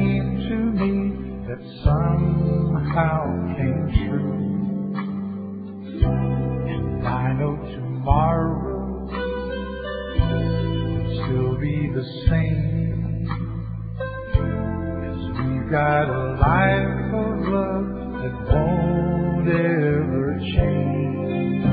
came to me that somehow came true. And I know tomorrow will still be the same, 'cause we've got a life of love that won't ever change.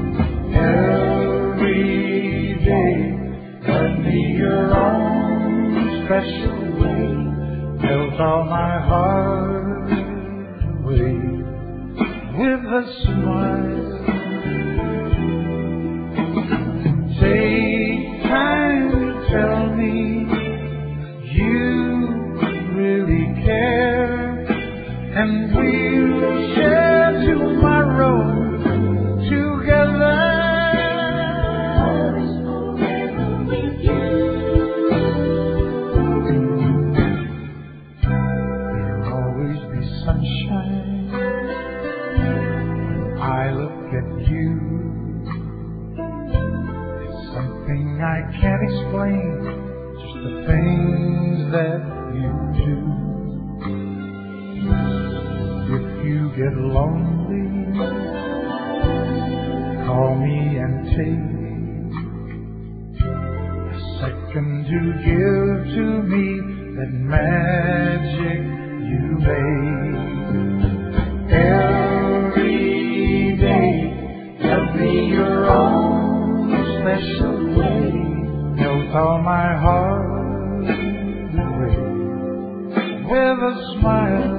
Every day, let me your own special way melt all my heart away with a smile. Take time to tell me you really care, and we'll share tomorrow together. There'll always be sunshine when I look at you. It's something I can't explain, just the things that you do. If you get lonely, call me and take a second to give to me that magic you made. Every day, love me your own special way, melt all my heart away with a smile.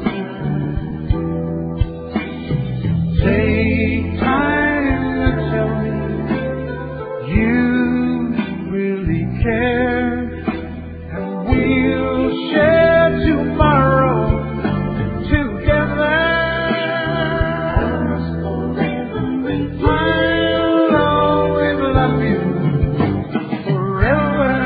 Take time to tell me you really care, and we'll share tomorrow together. I'll always love you forever.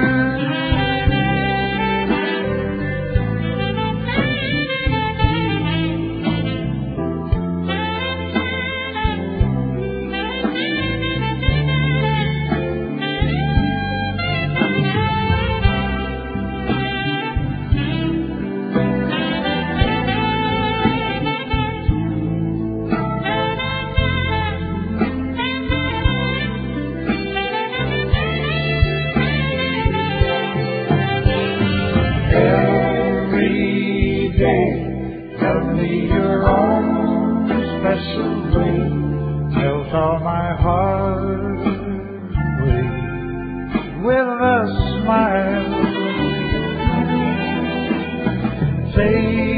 Every day, love me your own special way, melt all my heart away with a smile. Say